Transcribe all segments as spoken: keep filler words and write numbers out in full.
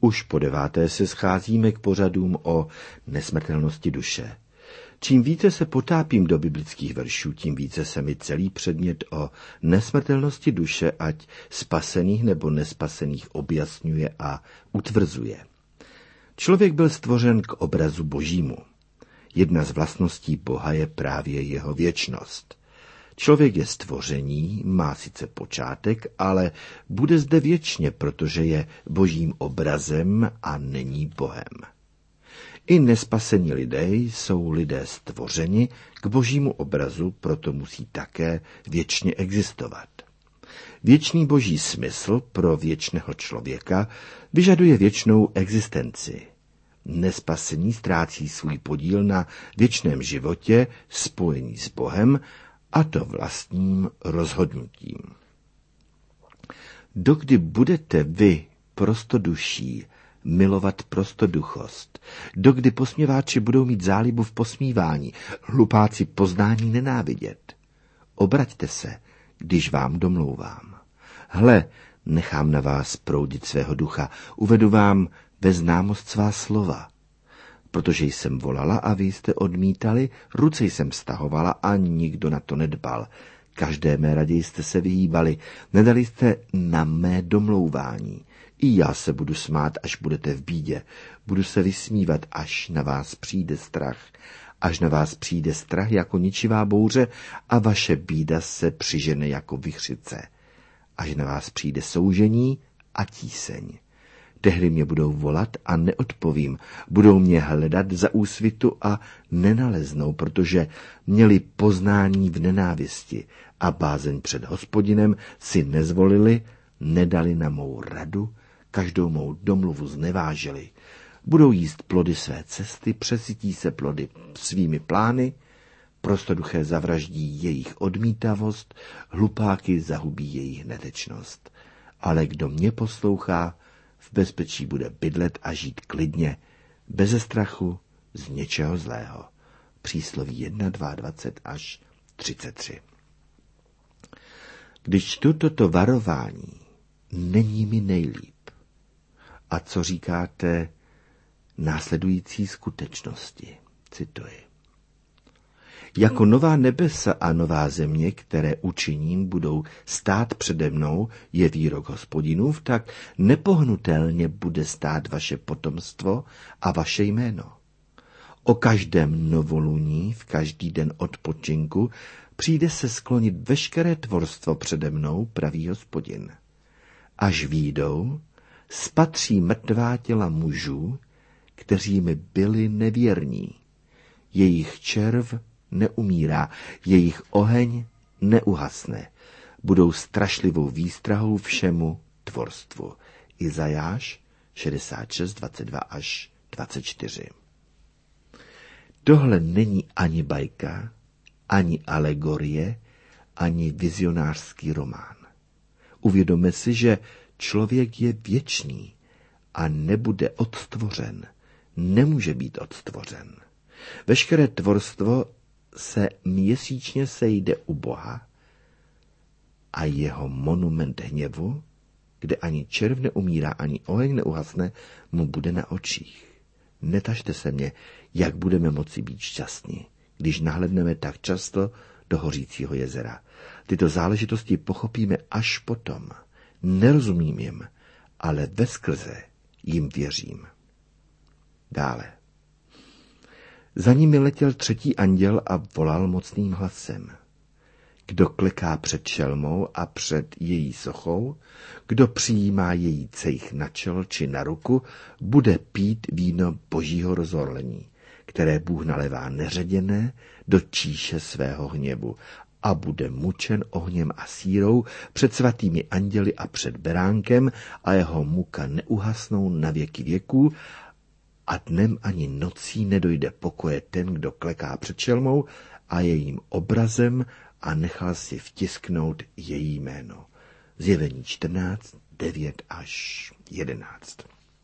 Už po deváté se scházíme k pořadům o nesmrtelnosti duše. Čím více se potápím do biblických veršů, tím více se mi celý předmět o nesmrtelnosti duše, ať spasených nebo nespasených, objasňuje a utvrzuje. Člověk byl stvořen k obrazu Božímu. Jedna z vlastností Boha je právě jeho věčnost. Člověk je stvoření, má sice počátek, ale bude zde věčně, protože je Božím obrazem a není Bohem. I nespasení lidé jsou lidé stvořeni k Božímu obrazu, proto musí také věčně existovat. Věčný Boží smysl pro věčného člověka vyžaduje věčnou existenci. Nespasení ztrácí svůj podíl na věčném životě spojení s Bohem, a to vlastním rozhodnutím. Dokdy budete vy, prostoduší, milovat prostoduchost, dokdy posměváči budou mít zálibu v posmívání, hlupáci poznání nenávidět. Obraťte se, když vám domlouvám. Hle, nechám na vás proudit svého ducha, uvedu vám ve známost svá slova. Protože jsem volala a vy jste odmítali, ruce jsem stahovala a nikdo na to nedbal. Každé mé radě jste se vyhýbali, nedali jste na mé domlouvání. I já se budu smát, až budete v bídě. Budu se vysmívat, až na vás přijde strach. Až na vás přijde strach jako ničivá bouře a vaše bída se přižene jako vichřice. Až na vás přijde soužení a tíseň. Tehdy mě budou volat a neodpovím. Budou mě hledat za úsvitu a nenaleznou, protože měli poznání v nenávisti a bázeň před Hospodinem si nezvolili, nedali na mou radu, každou mou domluvu znevážili. Budou jíst plody své cesty, přesytí se plody svými plány, prostoduché zavraždí jejich odmítavost, hlupáky zahubí jejich netečnost. Ale kdo mě poslouchá, v bezpečí bude bydlet a žít klidně, beze strachu z něčeho zlého. Přísloví jedna, dvacet dva až třicet tři. Když čtu toto varování, není mi nejlíp. A co říkáte následující skutečnosti? Cituji. Jako nová nebesa a nová země, které učiním, budou stát přede mnou, je výrok Hospodinův, tak nepohnutelně bude stát vaše potomstvo a vaše jméno. O každém novoluní, v každý den odpočinku, přijde se sklonit veškeré tvorstvo přede mnou, pravý Hospodin. Až výjdou, spatří mrtvá těla mužů, kteří mi byli nevěrní. Jejich červ neumírá, jejich oheň neuhasne. Budou strašlivou výstrahou všemu tvorstvu. Izajáš šedesát šest, dvacet dva až dvacet čtyři. Tohle není ani bajka, ani alegorie, ani vizionářský román. Uvědomme si, že člověk je věčný a nebude odstvořen, nemůže být odstvořen. Veškeré tvorstvo se měsíčně sejde u Boha a jeho monument hněvu, kde ani červ neumírá, ani oheň neuhasne, mu bude na očích. Netažte se mě, jak budeme moci být šťastní, když nahlédneme tak často do hořícího jezera. Tyto záležitosti pochopíme až potom. Nerozumím jim, ale veskrze jim věřím. Dále. Za nimi letěl třetí anděl a volal mocným hlasem. Kdo kleká před šelmou a před její sochou, kdo přijímá její cejch na čelo či na ruku, bude pít víno božího rozhorlení, které Bůh nalévá neředěné do číše svého hněvu a bude mučen ohněm a sírou před svatými anděli a před beránkem a jeho muka neuhasnou na věky věků a dnem ani nocí nedojde pokoje ten, kdo kleká před šelmou a jejím obrazem a nechal si vtisknout její jméno. Zjevení čtrnáct, devět až jedenáct.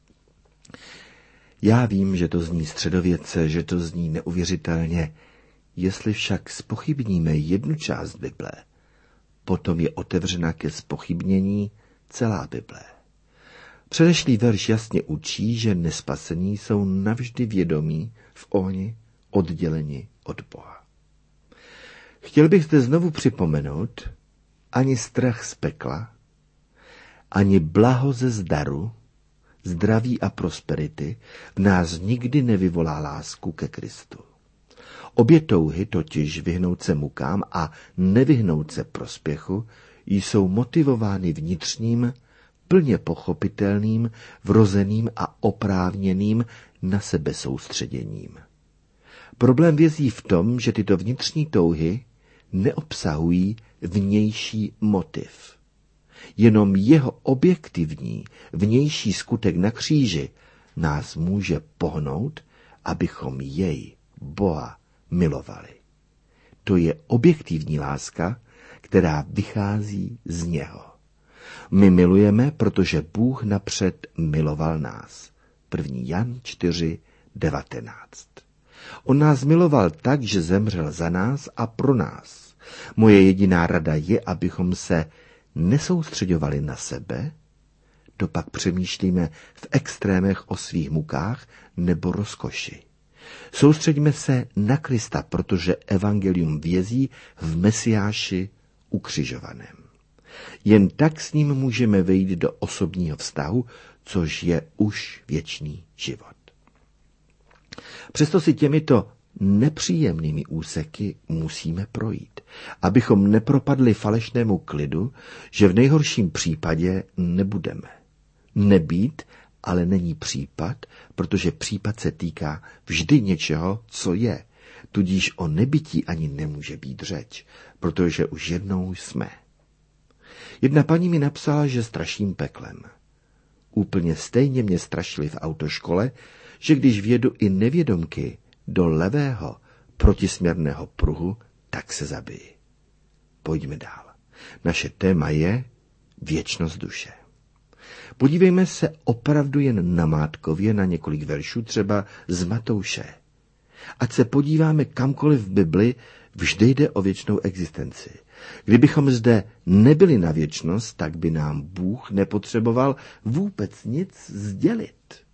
Já vím, že to zní středověce, že to zní neuvěřitelně. Jestli však zpochybníme jednu část Bible, potom je otevřena ke zpochybnění celá Bible. Předešlý verš jasně učí, že nespasení jsou navždy vědomí v ohni odděleni od Boha. Chtěl bych zde znovu připomenout, ani strach z pekla, ani blaho ze zdaru, zdraví a prosperity v nás nikdy nevyvolá lásku ke Kristu. Obě touhy, totiž vyhnout se mukám a nevyhnout se prospěchu, jsou motivovány vnitřním, plně pochopitelným, vrozeným a oprávněným na sebe soustředěním. Problém vězí v tom, že tyto vnitřní touhy neobsahují vnější motiv. Jenom jeho objektivní vnější skutek na kříži nás může pohnout, abychom jej, Boha, milovali. To je objektivní láska, která vychází z něho. My milujeme, protože Bůh napřed miloval nás. první Jan čtyři devatenáct. On nás miloval tak, že zemřel za nás a pro nás. Moje jediná rada je, abychom se nesoustředovali na sebe, to pak přemýšlíme v extrémech o svých mukách nebo rozkoši. Soustřeďme se na Krista, protože evangelium vězí v Mesiáši ukřižovaném. Jen tak s ním můžeme vejít do osobního vztahu, což je už věčný život. Přesto si těmito nepříjemnými úseky musíme projít, abychom nepropadli falešnému klidu, že v nejhorším případě nebudeme. Nebýt, ale není případ, protože případ se týká vždy něčeho, co je, tudíž o nebytí ani nemůže být řeč, protože už jednou jsme. Jedna paní mi napsala, že straším peklem. Úplně stejně mě strašili v autoškole, že když vjedu i nevědomky do levého protisměrného pruhu, tak se zabiji. Pojďme dál. Naše téma je věčnost duše. Podívejme se opravdu jen namátkově na několik veršů, třeba z Matouše. Ať se podíváme kamkoliv v Bibli, vždy jde o věčnou existenci. Kdybychom zde nebyli na věčnost, tak by nám Bůh nepotřeboval vůbec nic sdělit.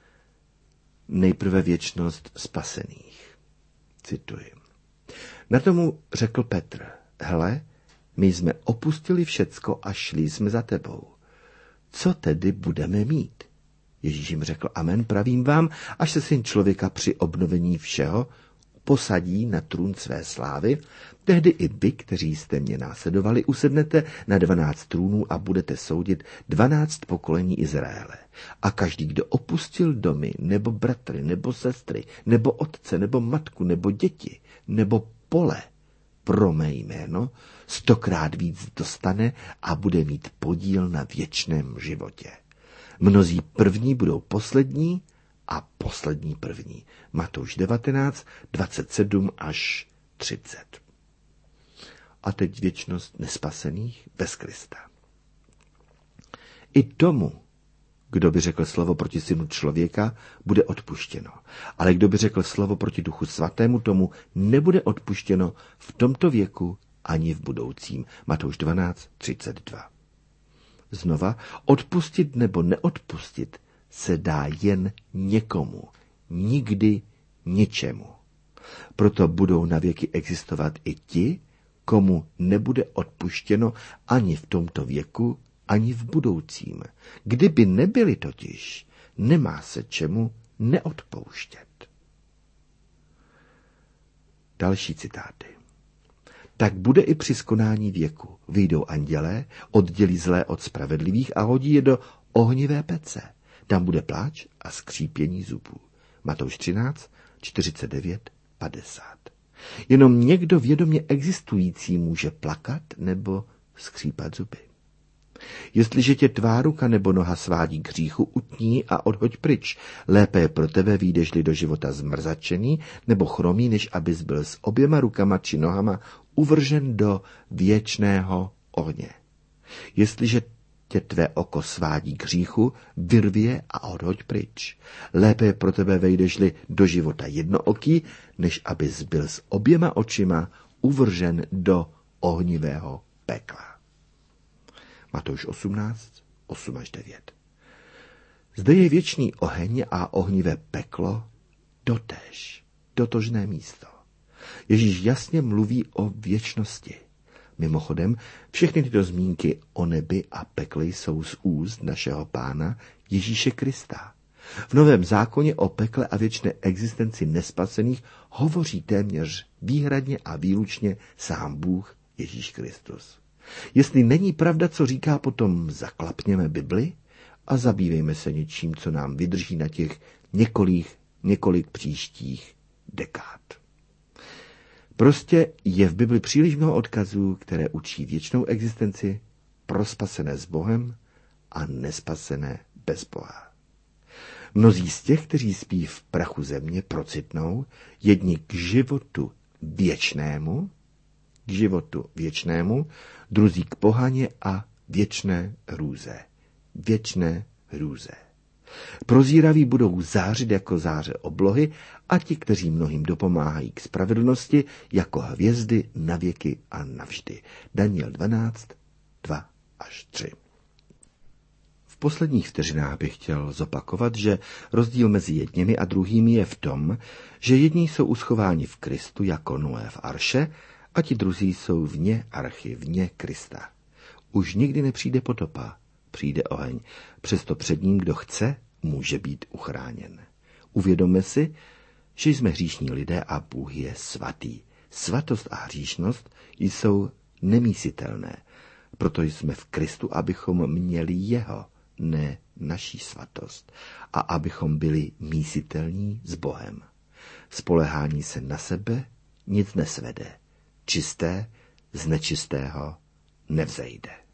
Nejprve věčnost spasených. Cituji. Na tomu řekl Petr, hele, my jsme opustili všecko a šli jsme za tebou. Co tedy budeme mít? Ježíš jim řekl, amen, pravím vám, až se syn člověka při obnovení všeho posadí na trůn své slávy, tehdy i vy, kteří jste mě následovali, usednete na dvanáct trůnů a budete soudit dvanáct pokolení Izraele. A každý, kdo opustil domy, nebo bratry, nebo sestry, nebo otce, nebo matku, nebo děti, nebo pole, pro mé jméno, stokrát víc dostane a bude mít podíl na věčném životě. Mnozí první budou poslední a poslední první. Matouš devatenáct, dvacet sedm až třicet. A teď věčnost nespasených bez Krista. I tomu, kdo by řekl slovo proti synu člověka, bude odpuštěno. Ale kdo by řekl slovo proti duchu svatému, tomu nebude odpuštěno v tomto věku ani v budoucím. Matouš dvanáct, třicet dva. Znova, odpustit nebo neodpustit se dá jen někomu, nikdy ničemu. Proto budou navěky existovat i ti, komu nebude odpuštěno ani v tomto věku, ani v budoucím. Kdyby nebyli totiž, nemá se čemu neodpouštět. Další citáty. Tak bude i při skonání věku. Vyjdou andělé, oddělí zlé od spravedlivých a hodí je do ohnivé pece. Tam bude pláč a skřípění zubů. Matouš třináct, čtyřicet devět, padesát. Jenom někdo vědomě existující může plakat nebo skřípat zuby. Jestliže tě tvá ruka nebo noha svádí k hříchu, utní a odhoď pryč. Lépe je pro tebe, vyjdeš-li do života zmrzačený nebo chromý, než abys byl s oběma rukama či nohama uvržen do věčného ohně. Jestliže tě tvé oko svádí k hříchu, vyrvi je a odhoď pryč. Lépe je pro tebe, vejdeš-li do života jednooký, než abys byl s oběma očima uvržen do ohnivého pekla. Matouš osmnáct, osm až devět. Zde je věčný oheň a ohnivé peklo totéž, totožné místo. Ježíš jasně mluví o věčnosti. Mimochodem, všechny tyto zmínky o nebi a pekle jsou z úst našeho Pána Ježíše Krista. V Novém zákoně o pekle a věčné existenci nespasených hovoří téměř výhradně a výlučně sám Bůh Ježíš Kristus. Jestli není pravda, co říká, potom zaklapněme Bibli a zabývejme se něčím, co nám vydrží na těch několik, několik příštích dekád. Prostě je v Bibli příliš mnoho odkazů, které učí věčnou existenci pro spasené s Bohem a nespasené bez Boha. Mnozí z těch, kteří spí v prachu země, procitnou, jedni k životu věčnému, k životu věčnému, druzí k pohaně a věčné hrůze. Věčné hrůze. Prozíraví budou zářit jako záře oblohy a ti, kteří mnohým dopomáhají k spravedlnosti, jako hvězdy na věky a navždy. Daniel dvanáct, dva až tři. V posledních vteřinách bych chtěl zopakovat, že rozdíl mezi jedněmi a druhými je v tom, že jedni jsou uschováni v Kristu jako Noé v arše a ti druzí jsou vně archy, vně Krista. Už nikdy nepřijde potopa, přijde oheň, přesto před ním, kdo chce, může být uchráněn. Uvědomme si, že jsme hříšní lidé a Bůh je svatý. Svatost a hříšnost jsou nemísitelné, proto jsme v Kristu, abychom měli jeho, ne naší svatost, a abychom byli mísitelní s Bohem. Spolehání se na sebe nic nesvede. Čisté z nečistého nevzejde.